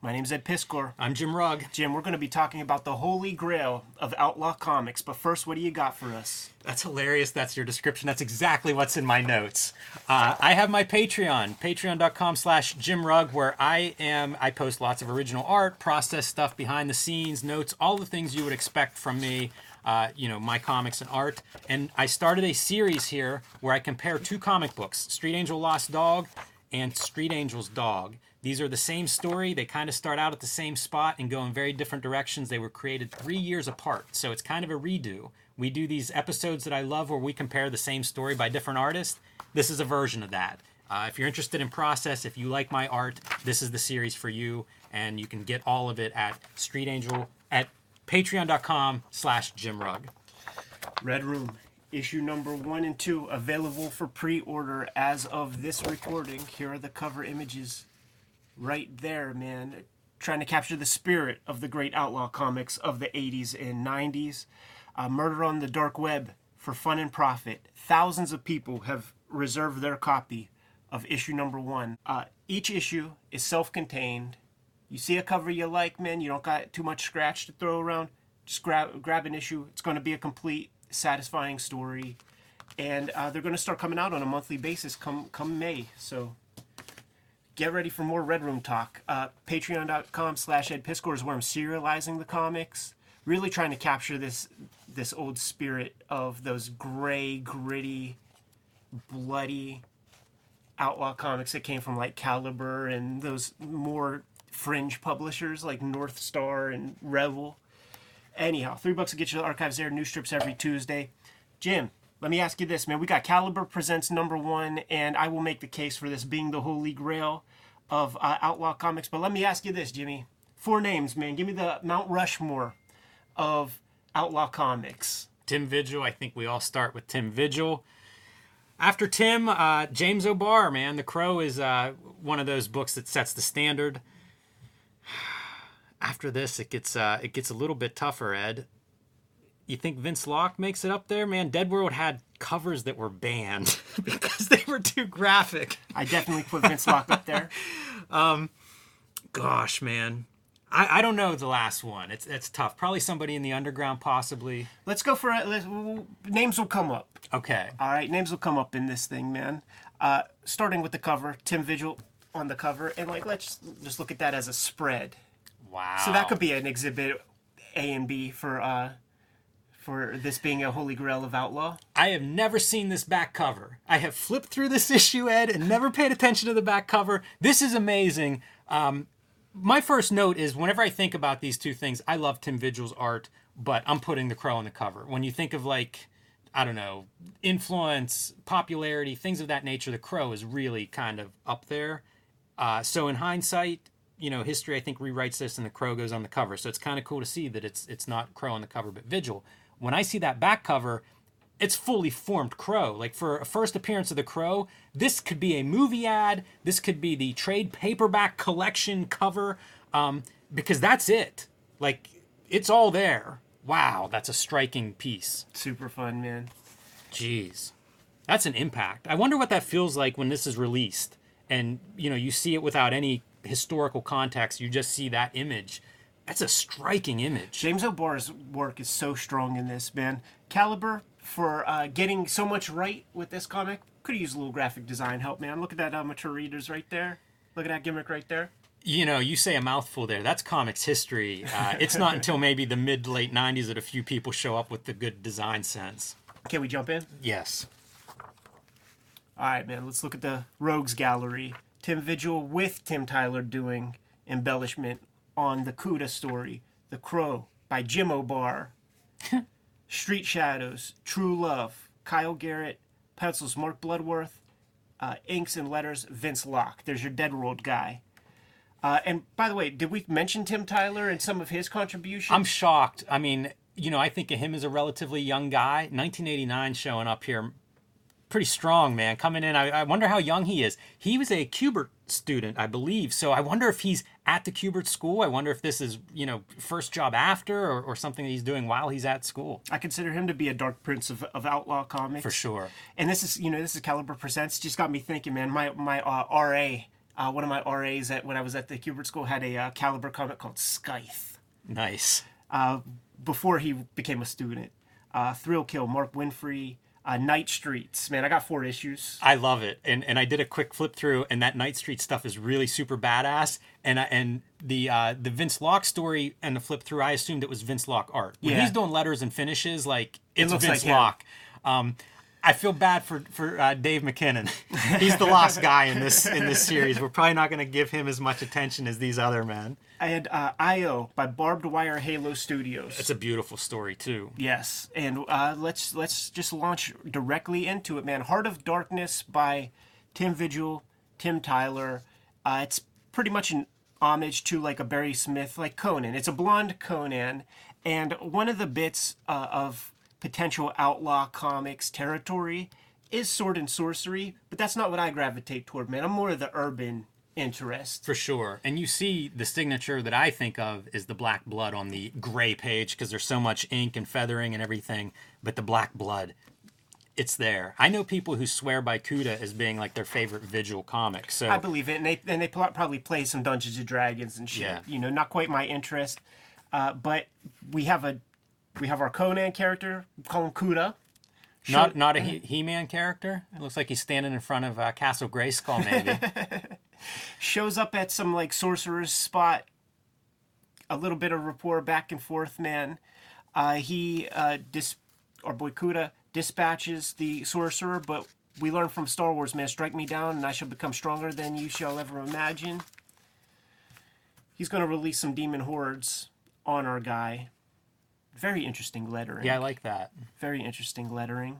My name's Ed Piskor. I'm Jim Rugg. Jim, we're going to be talking about the holy grail of Outlaw Comics. But first, what do you got for us? That's hilarious. That's your description. That's exactly what's in my notes. I have my Patreon, patreon.com/Jim Rugg, where I post lots of original art, process stuff behind the scenes, notes, all the things you would expect from me, my comics and art. And I started a series here where I compare two comic books, Street Angel Lost Dog and Street Angel's Dog. These are the same story. They kind of start out at the same spot and go in very different directions. They were created 3 years apart, so it's kind of a redo. We do these episodes that I love where we compare the same story by different artists. This is a version of that. If you're interested in process, if you like my art, this is the series for you, and you can get all of it at patreon.com/Jim Rugg. Red Room, issue number 1 and 2, available for pre-order as of this recording. Here are the cover images. Right there, man. Trying to capture the spirit of the great Outlaw Comics of the 80s and 90s. Murder on the Dark Web for fun and profit. Thousands of people have reserved their copy of issue number 1. Each issue is self-contained. You see a cover you like, man, you don't got too much scratch to throw around, just grab an issue. It's going to be a complete, satisfying story. And they're going to start coming out on a monthly basis come May. So get ready for more Red Room talk. Patreon.com/Ed Piskor is where I'm serializing the comics. Really trying to capture this old spirit of those gray, gritty, bloody Outlaw Comics that came from like Caliber and those more fringe publishers like North Star and Rebel. Anyhow, $3 will get you the archives there. New strips every Tuesday. Jim, let me ask you this, man. We got Caliber Presents number 1, and I will make the case for this being the holy grail of Outlaw Comics. But let me ask you this, Jimmy. 4 names, man. Give me the Mount Rushmore of Outlaw Comics. Tim Vigil. I think we all start with Tim Vigil. After Tim, James O'Barr, man. The Crow is one of those books that sets the standard. After this, it gets a little bit tougher, Ed. You think Vince Locke makes it up there? Man, Dead World had covers that were banned because they were too graphic. I definitely put Vince Locke up there. Gosh, man. I don't know the last one. It's tough. Probably somebody in the underground, possibly. Let's go for it. Names will come up. Okay. All right, names will come up in this thing, man. Starting with the cover, Tim Vigil on the cover. And let's just look at that as a spread. Wow. So that could be an exhibit A and B for this being a holy grail of Outlaw. I have never seen this back cover. I have flipped through this issue, Ed, and never paid attention to the back cover. This is amazing. My first note is whenever I think about these two things, I love Tim Vigil's art, but I'm putting the Crow on the cover. When you think of influence, popularity, things of that nature, the Crow is really kind of up there. So in hindsight, history I think rewrites this and the Crow goes on the cover. So it's kind of cool to see that it's not Crow on the cover, but Vigil. When I see that back cover, it's fully formed Crow. Like for a first appearance of the Crow, this could be a movie ad. This could be the trade paperback collection cover, because that's it. Like it's all there. Wow, that's a striking piece. Super fun, man. Jeez, that's an impact. I wonder what that feels like when this is released, and you see it without any historical context. You just see that image. That's a striking image. James O'Barr's work is so strong in this, man. Caliber, for getting so much right with this comic, could have used a little graphic design help, man. Look at that mature readers right there. Look at that gimmick right there. You say a mouthful there. That's comics history. It's not until maybe the mid to late 90s that a few people show up with the good design sense. Can we jump in? Yes. All right, man. Let's look at the Rogues Gallery. Tim Vigil with Tim Tyler doing embellishment on the Cuda story, The Crow by Jim O'Barr. Street Shadows, True Love, Kyle Garrett, pencils Mark Bloodworth, inks and letters Vince Locke. There's your Dead World guy. And by the way, did we mention Tim Tyler and some of his contributions? I'm shocked. I mean, I think of him as a relatively young guy. 1989 showing up here. Pretty strong, man. Coming in, I wonder how young he is. He was a Kubert student, I believe. So I wonder if he's at the Kubert school. I wonder if this is, first job after or something that he's doing while he's at school. I consider him to be a dark prince of Outlaw Comics. For sure. And this is Caliber Presents. Just got me thinking, man. My RA One of my RAs when I was at the Kubert School had a Caliber comic called Scythe Nice. before he became a student. Thrill Kill, Mark Winfrey, Night Streets. Man, I got 4 issues. I love it, and I did a quick flip through, and that Night Street stuff is really super badass. And the Vince Locke story and the flip through, I assumed it was Vince Locke art. When he's doing letters and finishes, like it's looks Vince like him. Locke. I feel bad for Dave McKinnon. He's the lost guy in this series. We're probably not going to give him as much attention as these other men. I had IO by Barbed Wire Halo Studios. It's a beautiful story too. Yes, and let's just launch directly into it, man. Heart of Darkness by Tim Vigil, Tim Tyler. It's pretty much an homage to like a Barry Smith, like Conan. It's a blonde Conan, and one of the bits of potential outlaw comics territory is sword and sorcery, but that's not what I gravitate toward, man. I'm more of the urban interest. For sure. And you see the signature that I think of is the black blood on the gray page because there's so much ink and feathering and everything, but the black blood, it's there. I know people who swear by Kuda as being like their favorite Vigil comic. So I believe it, and they probably play some Dungeons and Dragons and shit. Yeah. You know, not quite my interest, but we have our Conan character. We call him Kuda. not a He-Man character. It looks like he's standing in front of Castle Grayskull, maybe. Shows up at some like sorcerer's spot. A little bit of rapport back and forth, man. Our boy Kuda dispatches the sorcerer, but we learn from Star Wars, man, strike me down and I shall become stronger than you shall ever imagine. He's going to release some demon hordes on our guy. Very interesting lettering. Yeah, I like that. Very interesting lettering.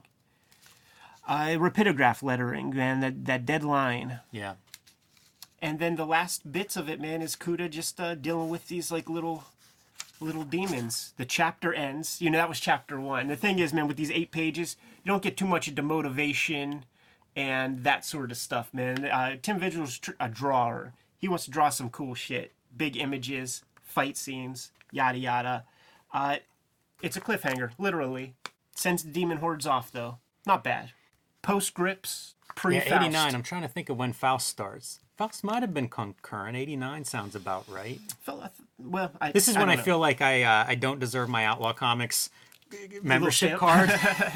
Rapidograph lettering, man, that dead line. Yeah. And then the last bits of it, man, is Kuda just dealing with these like little demons. The chapter ends. You know, that was chapter 1. The thing is, man, with these 8 pages, you don't get too much into motivation and that sort of stuff, man. Tim Vigil's a drawer. He wants to draw some cool shit. Big images, fight scenes, yada yada. It's a cliffhanger, literally. Sends the demon hordes off, though. Not bad. Postscripts, pre-Faust. Yeah, 89. I'm trying to think of when Faust starts. Faust might have been concurrent. 89 sounds about right. This is when I feel like I don't deserve my Outlaw Comics membership card.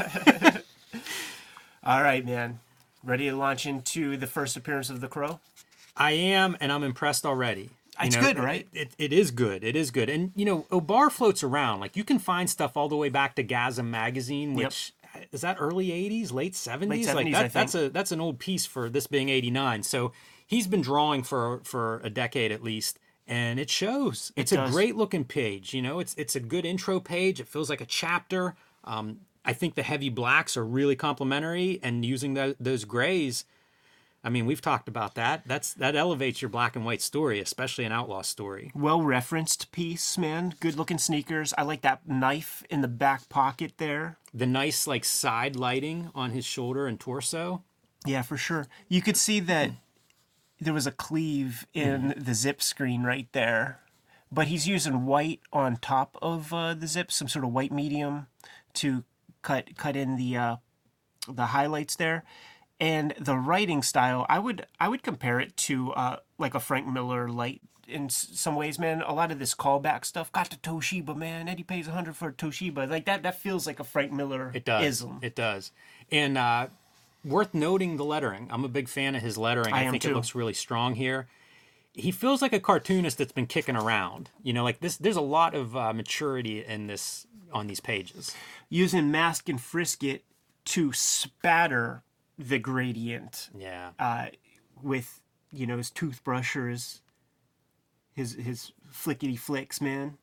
All right, man. Ready to launch into the first appearance of the Crow? I am, and I'm impressed already. It's good, right? It is good. It is good. And, you know, Obar floats around. Like, you can find stuff all the way back to Gazam magazine, which... Yep. Is that early 80s, late 70s? Late 70s, I think. That's an old piece for this being 89. So he's been drawing for a decade at least, and it shows. It's a great looking page. You know, it's a good intro page. It feels like a chapter. I think the heavy blacks are really complimentary, and using those grays. I mean, we've talked about that. That elevates your black and white story, especially an outlaw story. Well-referenced piece, man. Good-looking sneakers. I like that knife in the back pocket there. The nice, like, side lighting on his shoulder and torso. Yeah, for sure. You could see that there was a cleave in the zip screen right there. But he's using white on top of the zip, some sort of white medium to cut in the highlights there. And the writing style, I would compare it to like a Frank Miller light in some ways, man. A lot of this callback stuff. Got the Toshiba, man. Eddie pays $100 for a Toshiba. Like that feels like a Frank Miller ism. It does. And worth noting the lettering. I'm a big fan of his lettering. I think it looks really strong here. He feels like a cartoonist that's been kicking around. You know, like this. There's a lot of maturity in this on these pages. Using Mask and Frisket to spatter the gradient, with his toothbrushers, his flickety flicks, man.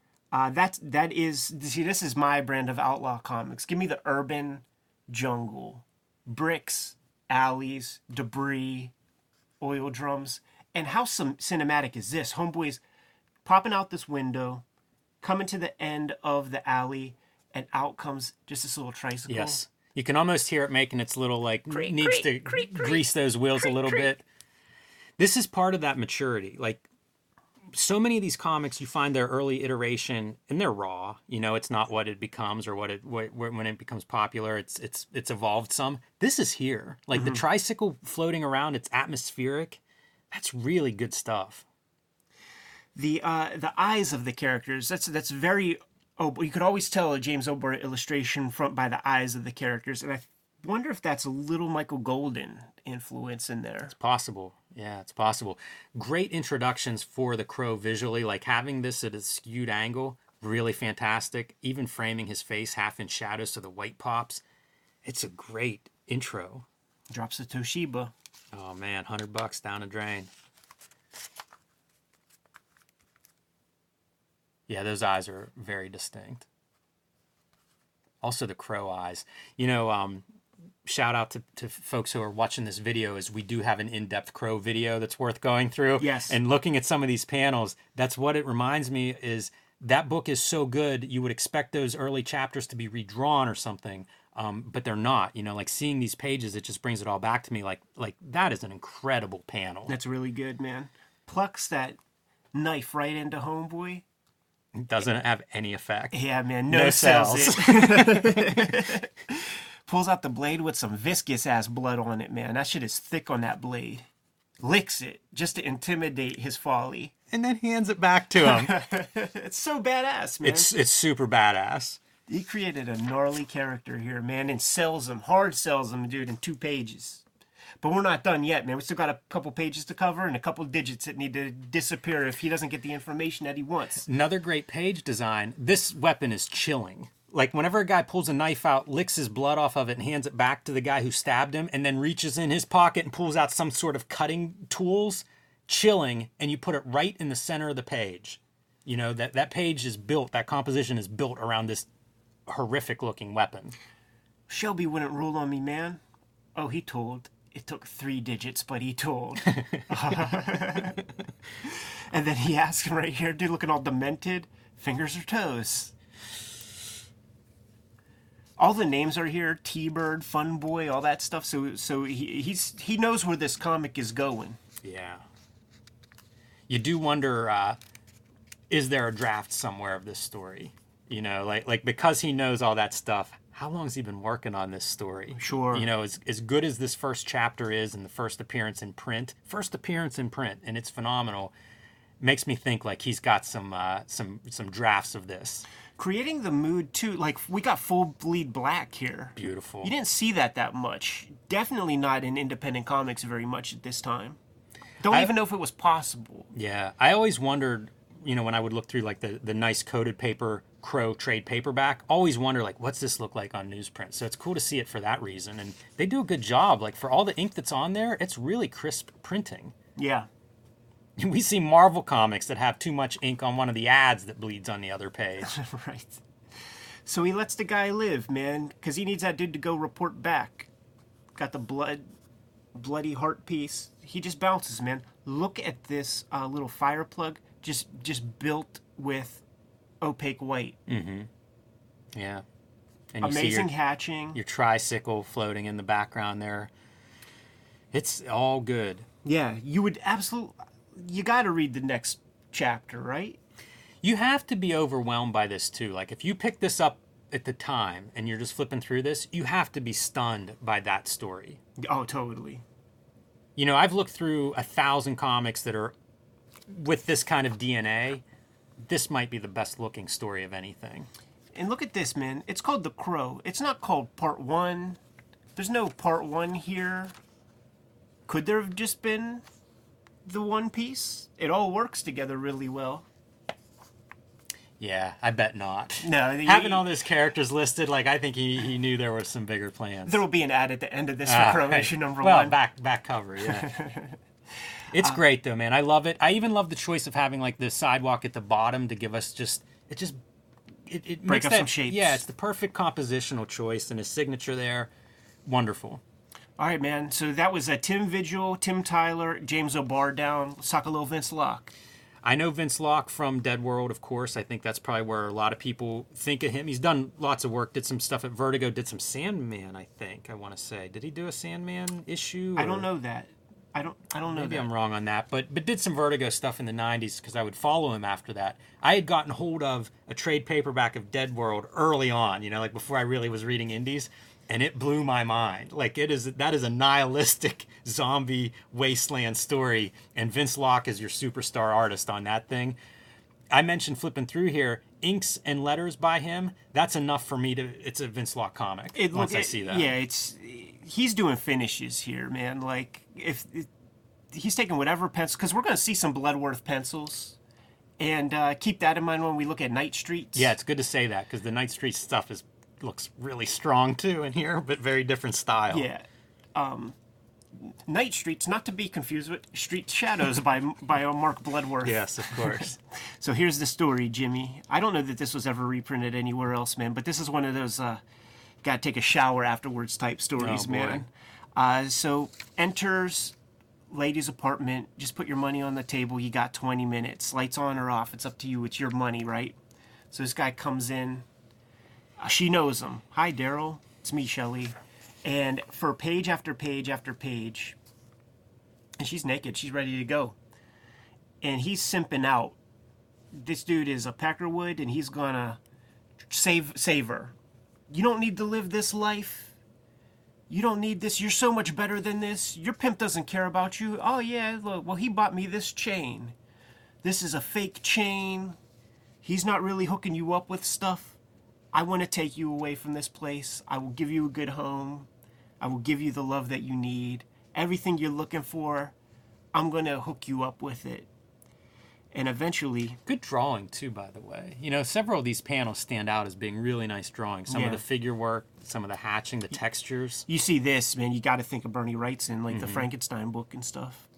This is my brand of outlaw comics. Give me the urban jungle, bricks, alleys, debris, oil drums, and how cinematic is this? Homeboy's popping out this window, coming to the end of the alley, and out comes just this little tricycle. Yes. You can almost hear it making its little, like, needs to grease those wheels a little bit. This is part of that maturity. Like, so many of these comics, you find their early iteration, and they're raw. You know, it's not what it becomes or when it becomes popular. It's evolved some. This is here. Like, the tricycle floating around, it's atmospheric. That's really good stuff. The eyes of the characters, that's very, oh, you could always tell a James O'Barr illustration by the eyes of the characters, and I wonder if that's a little Michael Golden influence in there. It's possible. Yeah, it's possible. Great introductions for the Crow visually, like having this at a skewed angle, really fantastic. Even framing his face half in shadow so the white pops. It's a great intro. Drops the Toshiba. Oh man, $100 down the drain. Yeah, those eyes are very distinct. Also the Crow eyes. You know, shout out to folks who are watching this video, is we do have an in-depth Crow video that's worth going through. Yes. And looking at some of these panels, that's what it reminds me is that book is so good, you would expect those early chapters to be redrawn or something, but they're not. You know, like seeing these pages, it just brings it all back to me. Like that is an incredible panel. That's really good, man. Plucks that knife right into Homeboy. Doesn't have any effect. Yeah, man, No sells cells. it. Pulls out the blade with some viscous ass blood on it, man. That shit is thick on that blade. Licks it just to intimidate his folly. And then hands it back to him. It's so badass, man. It's super badass. He created a gnarly character here, man, and sells him, hard sells him, dude, in 2 pages. But we're not done yet, man. We still got a couple pages to cover and a couple digits that need to disappear if he doesn't get the information that he wants. Another great page design. This weapon is chilling. Like whenever a guy pulls a knife out, licks his blood off of it and hands it back to the guy who stabbed him, and then reaches in his pocket and pulls out some sort of cutting tools, chilling, and you put it right in the center of the page. You know, that page is built, that composition is built around this horrific looking weapon. Shelby wouldn't rule on me, man. Oh, he told. It took 3 digits, but he told. And then he asks him right here, dude, looking all demented. Fingers or toes? All the names are here. T-Bird, Fun Boy, all that stuff. So he knows where this comic is going. Yeah. You do wonder, is there a draft somewhere of this story? You know, like because he knows all that stuff, how long has he been working on this story? Sure. You know, as good as this first chapter is and the first appearance in print, and it's phenomenal, makes me think like he's got some drafts of this. Creating the mood too, like we got full bleed black here. Beautiful. You didn't see that much. Definitely not in independent comics very much at this time. Don't even know if it was possible. Yeah, I always wondered, you know, when I would look through like the nice coated paper Crow trade paperback, always wonder like what's this look like on newsprint. So it's cool to see it for that reason, and they do a good job. Like for all the ink that's on there, it's really crisp printing. Yeah. We see Marvel comics that have too much ink on one of the ads that bleeds on the other page. Right. So he lets the guy live, man, because he needs that dude to go report back. Got the bloody heart piece. He just bounces, man. Look at this little fire plug, just built with opaque white. Mm-hmm. Yeah. And you amazing see hatching. your tricycle floating in the background there. It's all good. Yeah, you got to read the next chapter, right? You have to be overwhelmed by this too. Like if you pick this up at the time and you're just flipping through this, you have to be stunned by that story. Oh, totally. You know, I've looked through 1,000 comics that are with this kind of DNA. This might be the best looking story of anything. And look at this, man. It's called The Crow. It's not called Part 1. There's no Part 1 here. Could there have just been the one piece? It all works together really well. Yeah, I bet not. No, Having all those characters listed, like I think he knew there were some bigger plans. There will be an ad at the end of this for Crow right. issue number well, 1. back cover, yeah. It's great though, man. I love it. I even love the choice of having like the sidewalk at the bottom to give us it Break makes up that, some shapes. Yeah, it's the perfect compositional choice and his signature there. Wonderful. All right, man. So that was Tim Vigil, Tim Tyler, James O'Barr down. Let's talk a little Vince Locke. I know Vince Locke from Dead World, of course. I think that's probably where a lot of people think of him. He's done lots of work, did some stuff at Vertigo, did some Sandman, I think, I want to say. Did he do a Sandman issue? I don't know that. I don't know Maybe that. I'm wrong on that, but did some Vertigo stuff in the 90s because I would follow him after that. I had gotten hold of a trade paperback of Dead World early on, you know, like before I really was reading indies. and it blew my mind. Like that is a nihilistic zombie wasteland story, and Vince Locke is your superstar artist on that thing. I mentioned flipping through here, inks and letters by him. That's enough for me to. It's a Vince Locke comic. I see that, yeah, he's doing finishes here, man. Like he's taking whatever pencil, because we're going to see some Bloodworth pencils, and keep that in mind when we look at Night Streets. Yeah, it's good to say that, because the Night Street stuff looks really strong too in here, but very different style. Yeah. Night Streets, not to be confused with Street Shadows by Mark Bloodworth. Yes, of course. So here's the story, Jimmy. I don't know that this was ever reprinted anywhere else, man, but this is one of those gotta take a shower afterwards type stories, man. So enters lady's apartment, just put your money on the table, you got 20 minutes. Lights on or off, it's up to you, it's your money, right? So this guy comes in, she knows him. Hi, Daryl, it's me, Shelly. And for page after page after page, and she's naked, she's ready to go. And he's simping out. This dude is a Peckerwood, and he's gonna save her. You don't need to live this life. You don't need this. You're so much better than this. Your pimp doesn't care about you. Oh, yeah, look, well, he bought me this chain. This is a fake chain. He's not really hooking you up with stuff. I want to take you away from this place. I will give you a good home. I will give you the love that you need. Everything you're looking for, I'm going to hook you up with it. And eventually... Good drawing, too, by the way. You know, several of these panels stand out as being really nice drawings. Some of the figure work, some of the hatching, the textures. You see this, man, you got to think of Bernie Wrightson, like the Frankenstein book and stuff.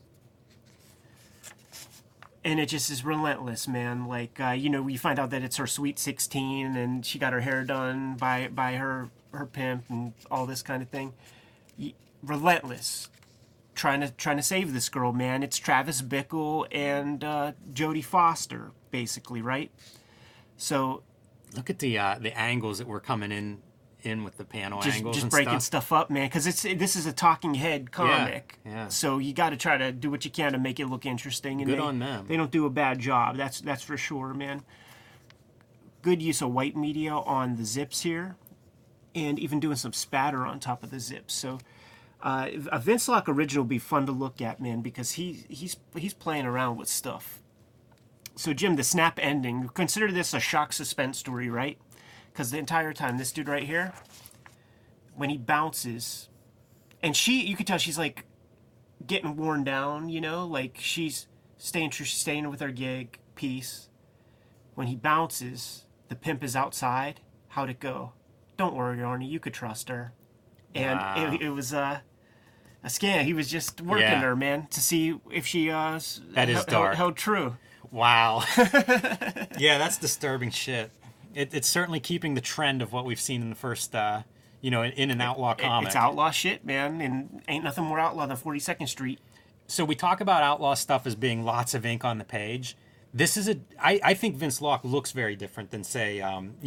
And it just is relentless, man. Like, you know, you find out that it's her sweet 16 and she got her hair done by her pimp and all this kind of thing. Relentless. Trying to save this girl, man. It's Travis Bickle and Jodie Foster, basically, right? So look at the angles that we're coming in with the panel angles, just and breaking stuff up, man. Because this is a talking head comic, yeah. So you got to try to do what you can to make it look interesting. And Good on them. They don't do a bad job. That's for sure, man. Good use of white media on the zips here, and even doing some spatter on top of the zips. So. A Vince Locke original would be fun to look at, man, because he's playing around with stuff. So, Jim, the snap ending, consider this a shock suspense story, right? Because the entire time, this dude right here, when he bounces, and you can tell she's like getting worn down, you know, like she's staying true, she's staying with her gig, peace. When he bounces, the pimp is outside. How'd it go? Don't worry, Arnie, you could trust her. And wow. it was a scam. He was just working her, man, to see if she that is dark. held true. Wow. Yeah, that's disturbing shit. It's certainly keeping the trend of what we've seen in the first, in an outlaw comic. It's outlaw shit, man, and ain't nothing more outlaw than 42nd Street. So we talk about outlaw stuff as being lots of ink on the page. This is I think Vince Locke looks very different than, say,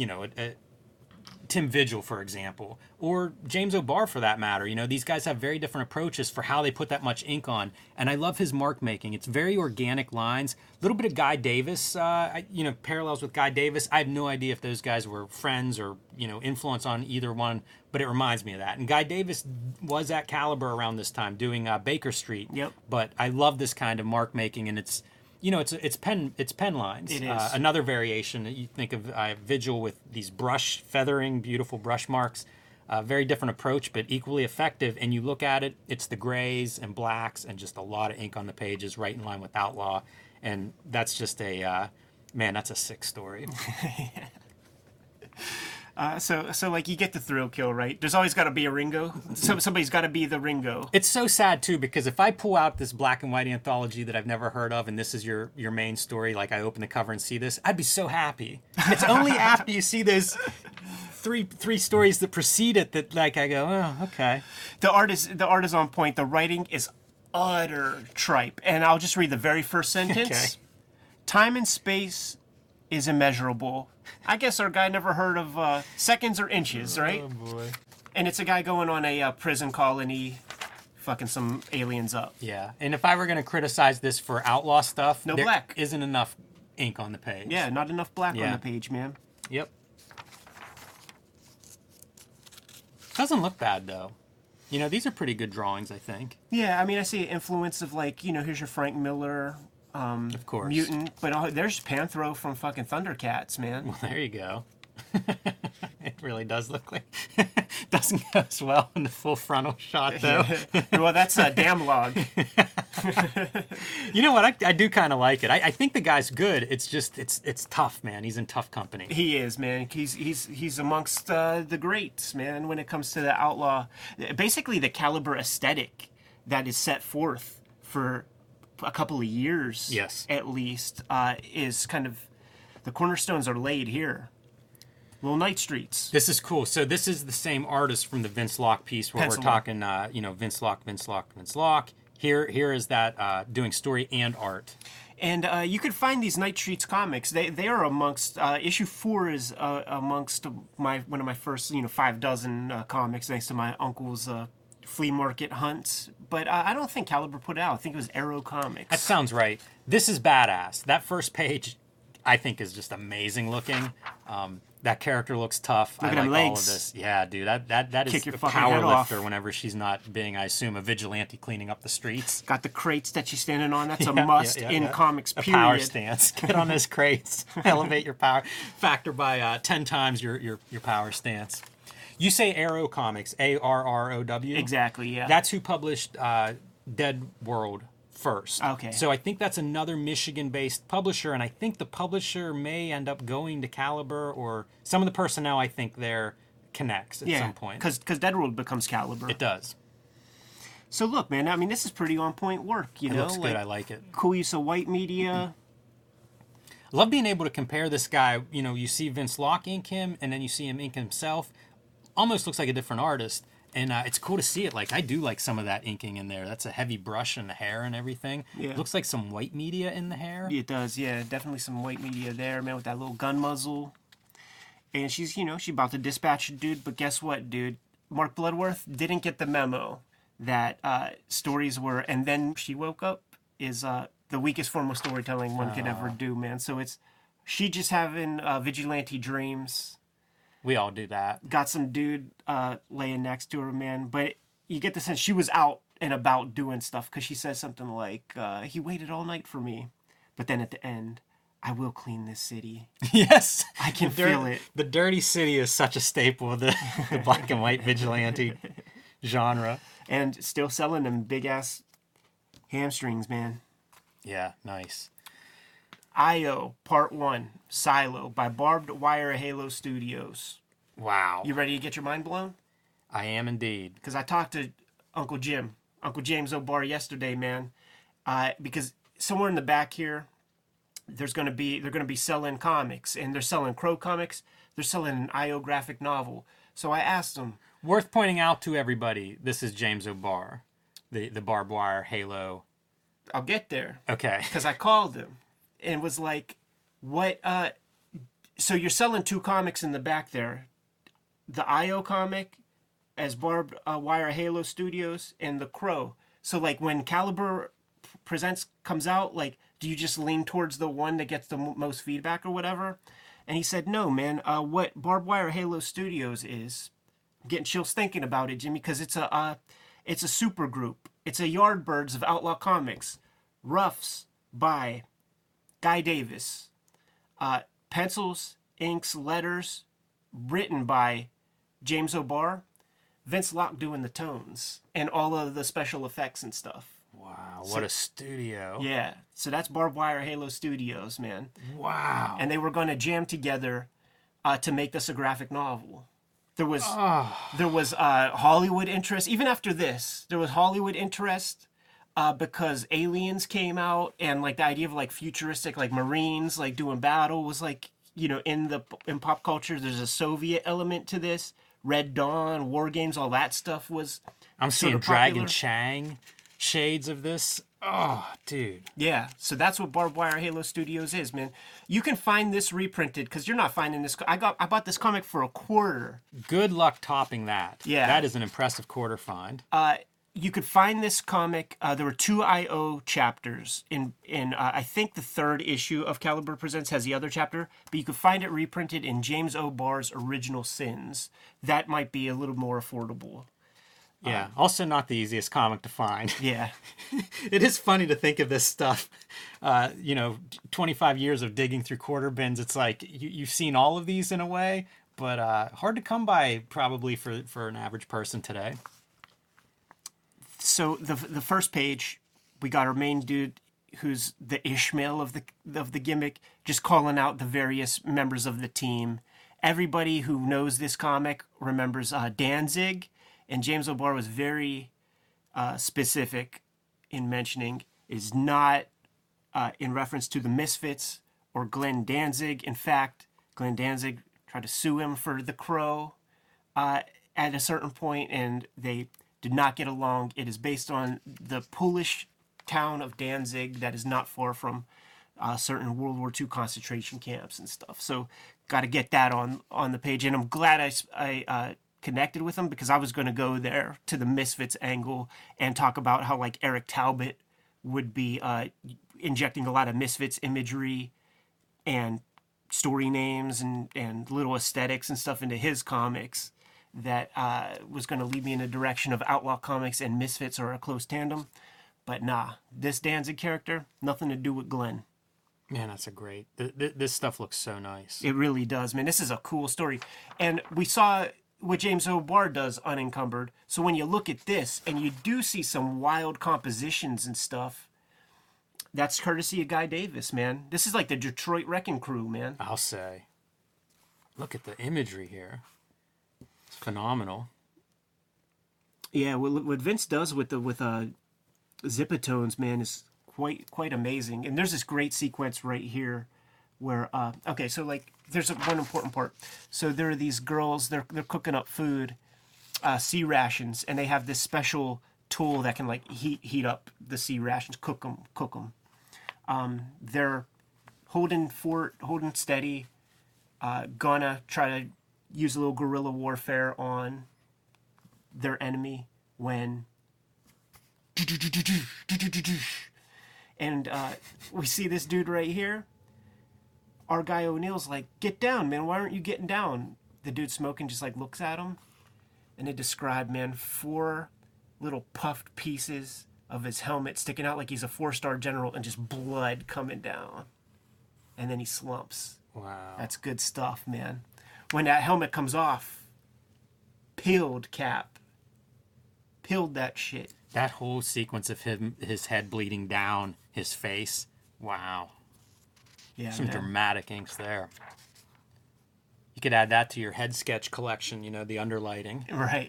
Tim Vigil, for example, or James O'Barr, for that matter. You know, these guys have very different approaches for how they put that much ink on, and I love his mark making. It's very organic lines. A little bit of Guy Davis, parallels with Guy Davis. I have no idea if those guys were friends or, influence on either one, but it reminds me of that. And Guy Davis was at Caliber around this time doing Baker Street. Yep. But I love this kind of mark making, and it's pen lines. It is. Another variation that you think of Vigil with these feathering, beautiful brush marks. Very different approach, but equally effective. And you look at it, it's the grays and blacks and just a lot of ink on the pages, right in line with Outlaw. And that's just that's a sick story. So like you get the thrill kill, right? There's always got to be a Ringo. Somebody's got to be the Ringo. It's so sad too, because if I pull out this black and white anthology that I've never heard of, and this is your main story, like I open the cover and see this, I'd be so happy. It's only after you see those three stories that precede it that like I go, oh, okay. The art is on point. The writing is utter tripe. And I'll just read the very first sentence. Okay. Time and space is immeasurable. I guess our guy never heard of seconds or inches, right? Oh, boy. And it's a guy going on a prison colony, fucking some aliens up. Yeah, and if I were going to criticize this for outlaw stuff, No there black. isn't enough ink on the page. Yeah, not enough black on Yeah. the page, man. Yep. Doesn't look bad though. You know, these are pretty good drawings, I think. Yeah, I mean, I see influence of like, here's your Frank Miller, Of course. Mutant, but there's Panthro from fucking Thundercats, man. Well, there you go. It really does look like doesn't go as well in the full frontal shot though. Well, that's a damn log. You know what? I do kind of like it. I think the guy's good. It's just it's tough, man. He's in tough company. He is, man. He's amongst the greats, man. When it comes to the outlaw, basically the caliber aesthetic that is set forth for a couple of years, Yes. at least, is kind of the cornerstones are laid here. Little Night Streets. This is cool. So this is the same artist from the Vince Locke piece where Pencil we're talking, Vince Locke. Here is that doing story and art. And you can find these Night Streets comics. They are amongst issue 4 is amongst one of my first 5 dozen comics, thanks to my uncle's flea market hunts. But I don't think Caliber put it out. I think it was Arrow Comics. That sounds right. This is badass. That first page, I think, is just amazing looking. That character looks tough. Look I at them like all of legs. this. Yeah, dude, that is Kick your a fucking power head off. lifter whenever she's not being, I assume, a vigilante cleaning up the streets. Got the crates that she's standing on. That's a Yeah, must yeah, in yeah. comics. A Period. power stance. Get on those crates. Elevate your power factor by 10 times your power stance. You say Arrow Comics, ARROW. Exactly. Yeah. That's who published Dead World first. Okay. So I think that's another Michigan-based publisher, and I think the publisher may end up going to Caliber, or some of the personnel I think there connects at some point. because Deadworld becomes Caliber. It does. So look, man. I mean, this is pretty on point work. It looks good. I like it. Cool use of white media. I love being able to compare this guy. You see Vince Locke ink him, and then you see him ink himself. Almost looks like a different artist. And it's cool to see it. Like, I do like some of that inking in there. That's a heavy brush and the hair and everything. Yeah. Looks like some white media in the hair. It does, yeah. Definitely some white media there, man, with that little gun muzzle. And she's, she's about to dispatch a dude, but guess what, dude? Mark Bloodworth didn't get the memo that stories were, and then she woke up, is the weakest form of storytelling one could ever do, man. So she just having vigilante dreams. We all do that. Got some dude laying next to her, man. But you get the sense she was out and about doing stuff, because she says something like, he waited all night for me. But then at the end, I will clean this city. Yes. I can feel it. The Dirty City is such a staple of the black and white vigilante genre. And still selling them big-ass hamstrings, man. Yeah, nice. I.O. Part 1, Silo, by Barbed Wire Halo Studios. Wow. You ready to get your mind blown? I am indeed. Because I talked to Uncle James O'Barr yesterday, man. Because somewhere in the back here, they're going to be selling comics, and they're selling Crow comics. They're selling an I.O. graphic novel. So I asked them. Worth pointing out to everybody, this is James O'Barr, the Barbed Wire Halo. I'll get there. Okay. Because I called him and was like, what, so you're selling 2 comics in the back there. The I.O. comic as Barbed Wire Halo Studios, and the Crow. So like when Caliber Presents comes out, like, do you just lean towards the one that gets the most feedback or whatever? And he said, no, man, what Barbed Wire Halo Studios is, I'm getting chills thinking about it, Jimmy, because it's a super group. It's a Yardbirds of Outlaw Comics. Roughs by Guy Davis. Pencils, inks, letters, written by James O'Barr. Vince Locke doing the tones and all of the special effects and stuff. Wow, what a studio. Yeah, so that's Barbed Wire Halo Studios, man. Wow. And they were going to jam together to make this a graphic novel. There was Hollywood interest. Even after this, there was Hollywood interest because Aliens came out, and like the idea of like futuristic, like Marines like doing battle was like, in pop culture. There's a Soviet element to this. Red Dawn, War Games, all that stuff was. I'm seeing sort of Dragon popular. Chang shades of this. Oh, dude. Yeah, so that's what Barbed Wire Halo Studios is, man. You can find this reprinted because you're not finding this. I bought this comic for $0.25. Good luck topping that. Yeah. That is an impressive quarter find. you could find this comic. There were two IO chapters in I think the third issue of Caliber Presents has the other chapter, but you could find it reprinted in James O. Barr's Original Sins. That might be a little more affordable. Yeah. Also, not the easiest comic to find. Yeah, It is funny to think of this stuff. 25 years of digging through quarter bins. It's like you've seen all of these in a way, but hard to come by probably for an average person today. so the first page, we got our main dude who's the Ishmael of the gimmick, just calling out the various members of the team. Everybody who knows this comic remembers Danzig, and James O'Barr was very specific in mentioning is not in reference to the Misfits or Glenn Danzig. In fact, Glenn Danzig tried to sue him for The Crow at a certain point, and they did not get along. It is based on the Polish town of Danzig that is not far from certain World War II concentration camps and stuff. So got to get that on the page. And I'm glad I connected with him, because I was going to go there to the Misfits angle and talk about how like Eric Talbot would be injecting a lot of Misfits imagery and story names and little aesthetics and stuff into his comics that was going to lead me in a direction of Outlaw Comics and Misfits are a close tandem. But nah, this Danzig character, nothing to do with Glenn. Man, that's a great. This stuff looks so nice. It really does, man. This is a cool story. And we saw what James O'Barr does unencumbered. So when you look at this and you do see some wild compositions and stuff, that's courtesy of Guy Davis, man. This is like the Detroit Wrecking Crew, man. I'll say. Look at the imagery here. It's phenomenal. Yeah, what Vince does with Zipatones, man, is quite amazing. And there's this great sequence right here where okay, so like there's one important part. So there are these girls, they're cooking up food, sea rations, and they have this special tool that can like heat up the sea rations, cook them. They're holding steady, gonna try to use a little guerrilla warfare on their enemy when and we see this dude right here. Our guy O'Neill's like, get down, man. Why aren't you getting down? The dude smoking just like looks at him. And they describe, man, 4 little puffed pieces of his helmet sticking out like he's a 4-star general and just blood coming down. And then he slumps. Wow. That's good stuff, man. When that helmet comes off, peeled cap. Peeled that shit. That whole sequence of his head bleeding down, his face. Wow. Yeah, Some man. dramatic inks there. You could add that to your head sketch collection, the underlighting. Right.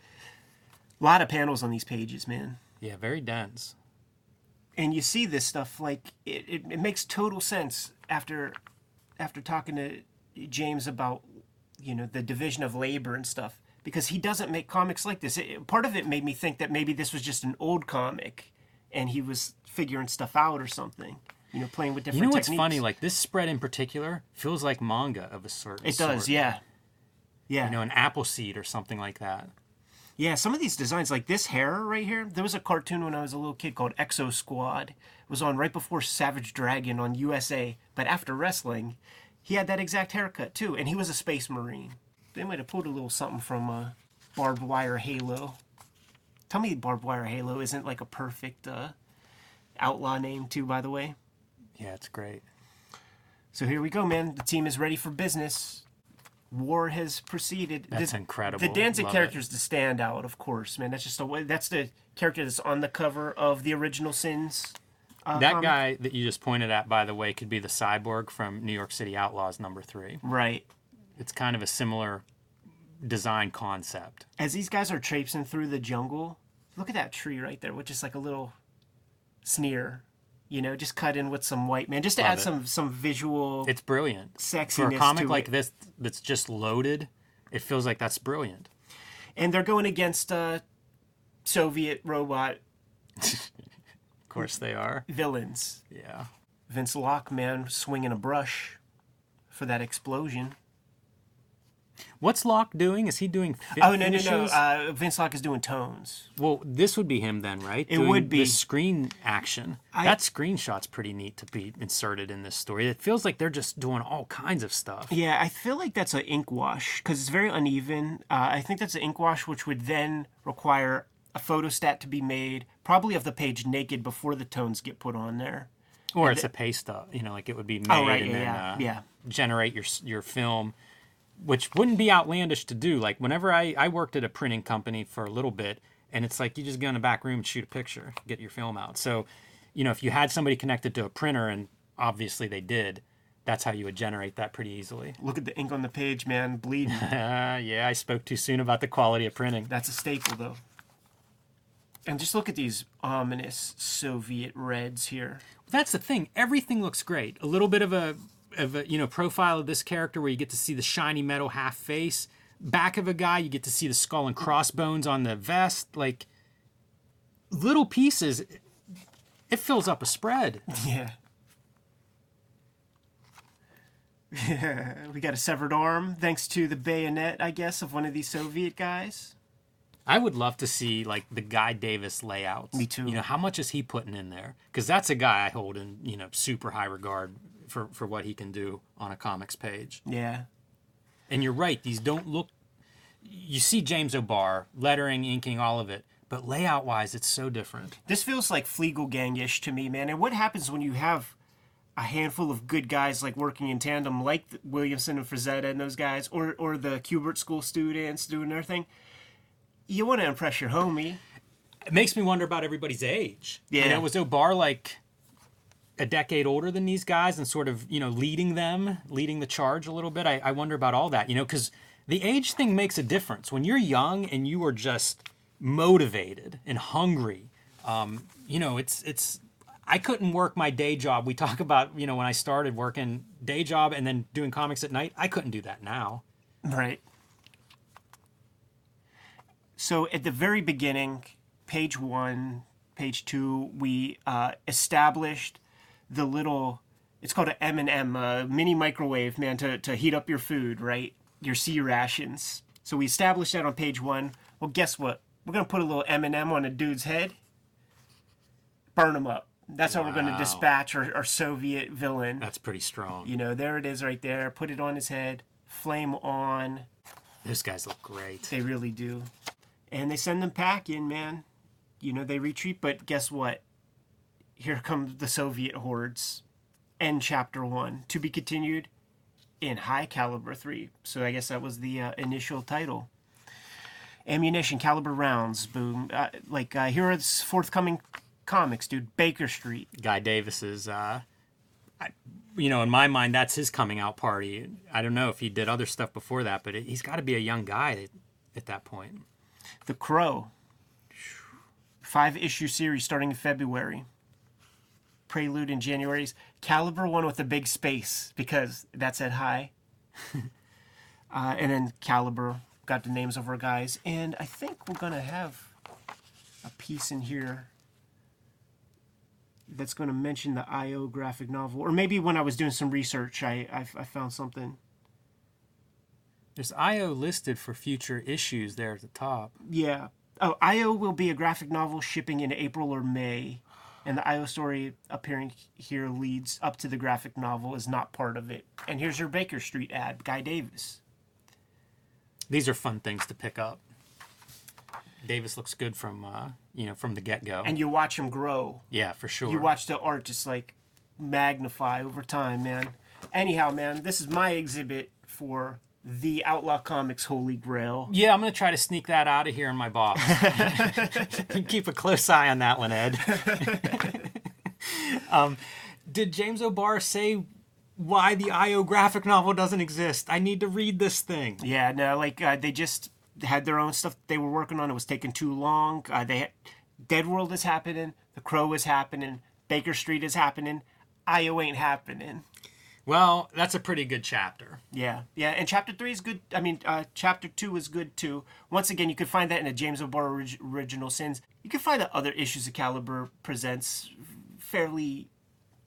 A lot of panels on these pages, man. Yeah, very dense. And you see this stuff, like, it makes total sense after talking to James about, the division of labor and stuff. Because he doesn't make comics like this. Part of it made me think that maybe this was just an old comic and he was figuring stuff out or something. Playing with different What's techniques. funny? Like, this spread in particular feels like manga of a certain It sort. does, yeah. Yeah. An Appleseed or something like that. Yeah, some of these designs, like this hair right here, there was a cartoon when I was a little kid called Exo Squad. It was on right before Savage Dragon on USA. But after wrestling, he had that exact haircut too. And he was a Space Marine. They might have pulled a little something from Barbed Wire Halo. Tell me Barbed Wire Halo isn't like a perfect outlaw name too, by the way. Yeah, it's great. So here we go, man. The team is ready for business. War has proceeded. That's incredible. The Danzig Love character is the standout, of course, man. That's just that's the character that's on the cover of the Original Sins. That guy that you just pointed at, by the way, could be the Cyborg from New York City Outlaws #3. Right. It's kind of a similar design concept. As these guys are traipsing through the jungle, look at that tree right there, which is like a little sneer. Just cut in with some white, man, just to Love add it. some visual. It's brilliant. Sexiness For a comic to like it. this that's just loaded, it feels like that's brilliant. And they're going against Soviet robot Of course they are. villains. Yeah. Vince Locke, man, swinging a brush for that explosion. What's Locke doing? Is he doing Oh, no. finishes? Vince Locke is doing tones. Well, this would be him then, right? It would be. The screen action. That screenshot's pretty neat to be inserted in this story. It feels like they're just doing all kinds of stuff. Yeah, I feel like that's an ink wash because it's very uneven. I think that's an ink wash, which would then require a photostat to be made, probably of the page naked before the tones get put on there. Or it's a paste up, like it would be made and then generate your film, which wouldn't be outlandish to do. Like whenever I worked at a printing company for a little bit, and it's like you just go in the back room and shoot a picture, get your film out. So, if you had somebody connected to a printer, and obviously they did, that's how you would generate that pretty easily. Look at the ink on the page, man, bleeding. Yeah, I spoke too soon about the quality of printing. That's a staple, though. And just look at these ominous Soviet reds here. That's the thing. Everything looks great. A little bit of a profile of this character where you get to see the shiny metal half face. Back of a guy, you get to see the skull and crossbones on the vest. Like, little pieces, it fills up a spread. Yeah. We got a severed arm thanks to the bayonet, I guess, of one of these Soviet guys. I would love to see like the Guy Davis layouts. Me too. How much is he putting in there? Because that's a guy I hold in super high regard for what he can do on a comics page. Yeah. And you're right; these don't look. You see James O'Barr lettering, inking, all of it, but layout wise, it's so different. This feels like Fleagle Gang-ish to me, man. And what happens when you have a handful of good guys like working in tandem, like Williamson and Frazetta and those guys, or the Kubert School students doing their thing? You want to impress your homie. It makes me wonder about everybody's age. Yeah. Was O'Barr like a decade older than these guys and sort of, leading the charge a little bit? I wonder about all that, because the age thing makes a difference. When you're young and you are just motivated and hungry, it's I couldn't work my day job. We talk about, when I started working day job and then doing comics at night, I couldn't do that now. Right. So at the very beginning, page 1, page 2, we established the little, it's called an M&M, a mini microwave, man, to heat up your food, right? Your sea rations. So we established that on page 1. Well, guess what? We're going to put a little M&M on a dude's head, burn him up. That's how we're going to dispatch our Soviet villain. That's pretty strong. There it is right there. Put it on his head. Flame on. Those guys look great. They really do. And they send them packing, man. They retreat, but guess what? Here come the Soviet hordes. End chapter 1. To be continued in High Caliber 3. So I guess that was the initial title. Ammunition, caliber rounds, boom. Here are the forthcoming comics, dude. Baker Street. Guy Davis's, in my mind, that's his coming out party. I don't know if he did other stuff before that, but he's got to be a young guy at that point. The Crow. 5-issue series starting in February. Prelude in January's Caliber 1 with a big space because that's at High. And then Caliber got the names of our guys. And I think we're going to have a piece in here that's going to mention the I.O. graphic novel. Or maybe when I was doing some research, I found something. There's I.O. listed for future issues there at the top. Yeah. Oh, I.O. will be a graphic novel shipping in April or May. And the I.O. story appearing here leads up to the graphic novel is not part of it. And here's your Baker Street ad, Guy Davis. These are fun things to pick up. Davis looks good from the get-go. And you watch him grow. Yeah, for sure. You watch the art just magnify over time, man. Anyhow, man, this is my exhibit for the Outlaw Comics Holy Grail. Yeah, I'm going to try to sneak that out of here in my box. Keep a close eye on that one, Ed. Did James O'Barr say why the I.O. graphic novel doesn't exist? I need to read this thing. Yeah, no, they just had their own stuff they were working on. It was taking too long. Dead World is happening. The Crow is happening. Baker Street is happening. I.O. ain't happening. Well, that's a pretty good chapter. Yeah, and chapter 3 is good. Chapter 2 is good too. Once again, you can find that in the James O'Barr Original Sins. You can find the other issues of Caliber presents fairly.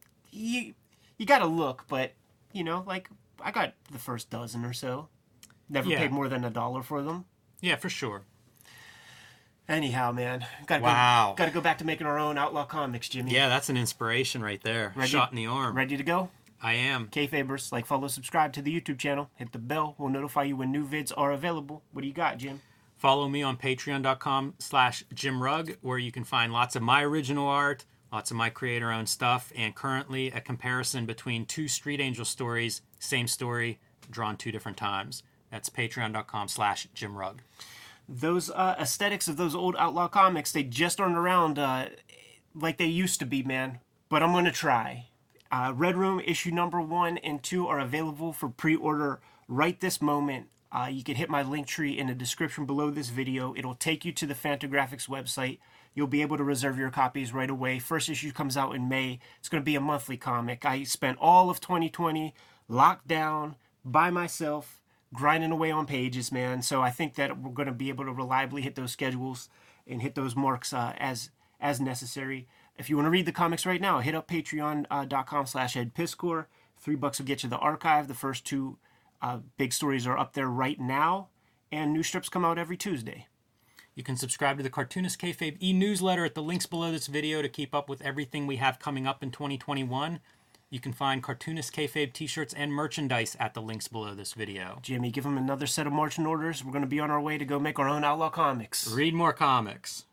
You got to look, but I got the first dozen or so. Never Yeah. paid more than $1 for them. Yeah, for sure. Anyhow, man, gotta Wow. go back to making our own Outlaw comics, Jimmy. Yeah, that's an inspiration right there. Shot in the arm. Ready to go? I am. Kayfabers, like, follow, subscribe to the YouTube channel. Hit the bell. We'll notify you when new vids are available. What do you got, Jim? Follow me on patreon.com/JimRugg, where you can find lots of my original art, lots of my creator-owned stuff, and currently a comparison between 2 Street Angel stories, same story, drawn 2 different times. That's patreon.com/JimRugg. Those aesthetics of those old Outlaw comics, they just aren't around like they used to be, man. But I'm going to try. Red Room issue number 1 and 2 are available for pre-order right this moment. You can hit my link tree in the description below this video. It'll take you to the Fantagraphics website. You'll be able to reserve your copies right away. First issue comes out in May. It's going to be a monthly comic. I spent all of 2020 locked down by myself, grinding away on pages, man. So I think that we're going to be able to reliably hit those schedules and hit those marks as necessary. If you want to read the comics right now, hit up patreon.com/edpiscor. $3 will get you the archive. The first 2 big stories are up there right now, and new strips come out every Tuesday. You can subscribe to the Cartoonist Kayfabe e-newsletter at the links below this video to keep up with everything we have coming up in 2021. You can find Cartoonist Kayfabe t-shirts and merchandise at the links below this video. Jimmy, give them another set of marching orders. We're going to be on our way to go make our own Outlaw comics. Read more comics.